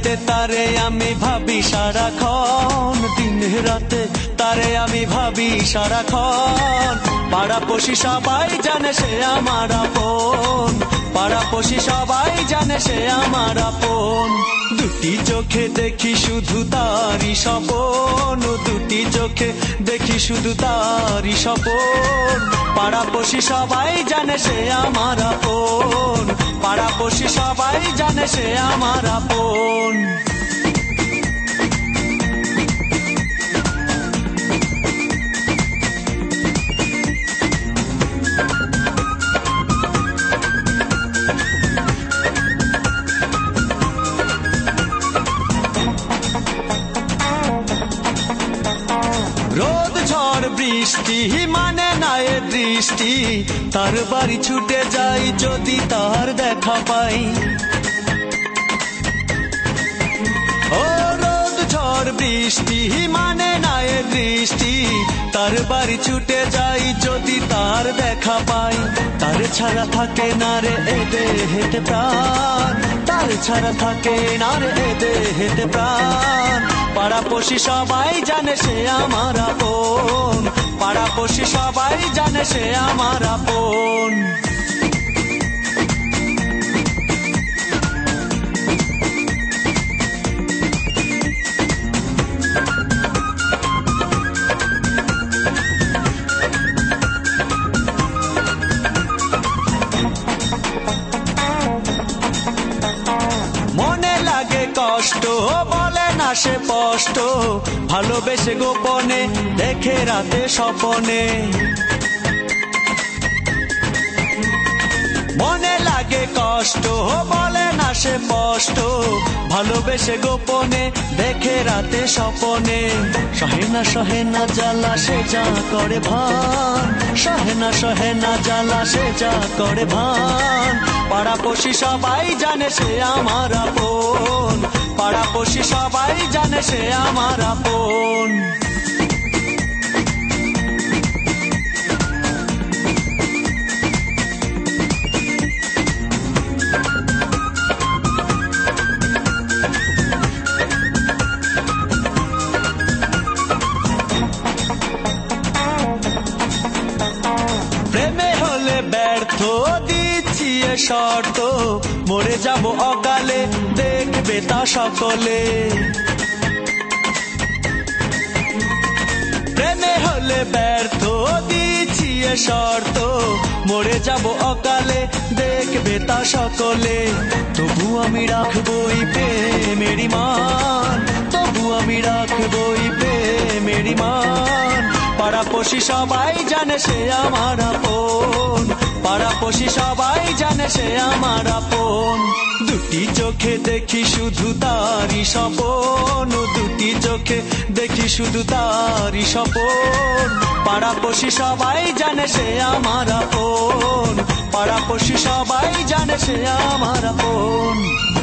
রাতে তারে আমি ভাবি সারাক্ষণ, দিন রাতে তারে আমি ভাবি সারাক্ষণ। পাড়াপড়শি সবাই জানে সে আমার আপন, পাড়াপড়শি সবাই জানে সে আমার আপন। দুটি চোখে দেখি শুধু তারি স্বপন, দুটি চোখে দেখি শুধু তারি স্বপন। পাড়াপড়শি সবাই জানে সে আমার আপন, পাড়াপড়শি সবাই জানে সে আমার আপন। রোদ ঝড় বৃষ্টি মানে না এ দৃষ্টি, তার বাড়ি ছুটে যাই যদি তার দেখা পাই। ও রোদ ঝড় বৃষ্টি মানে না এ দৃষ্টি, তার বাড়ি ছুটে যাই যদি তার দেখা পাই। তার ছাড়া থাকে না রে এ দেহেতে প্রাণ, তার ছাড়া থাকে না রে এ দেহেতে প্রাণ। পাড়াপড়শি সবাই জানে সে আমার আপন, পাড়াপড়শি সবাই জানে সে আমার আপন। মনে লাগে কষ্ট বলে না সে স্পষ্ট, ভালোবেসে গোপনে দেখে রাতে স্বপনে। মনে লাগে কষ্ট বলে না সে স্পষ্ট, ভালোবেসে গোপনে দেখে রাতে স্বপনে। সহে না জ্বালা সে যা করে ভান, সহে না জ্বালা সে যা করে ভান। পাড়াপড়শি সবাই জানে সে আমার আপন, পাড়াপড়শি সবাই জানে সে আমার আপন। প্রেমে হলে ব্যর্থ দিচ্ছি এ শর্ত, মরে যাব অকালে দেখবে তা সকলে। প্রেমে হলে ব্যর্থ দিচ্ছি এ শর্ত, মরে যাব অকালে দেখবে তা সকলে। তবু আমি রাখবই প্রেমেরই মান, তবু আমি রাখবই প্রেমেরই মান। পাড়াপড়শি সবাই জানে সে আমার আপন, পাড়াপড়শি সবাই জানে সে আমার আপন। দুটি চোখে দেখি শুধু তারি স্বপন, দুটি চোখে দেখি শুধু তারি স্বপন। পাড়াপড়শি সবাই জানে সে আমার আপন, পাড়াপড়শি সবাই জানে সে আমার আপন।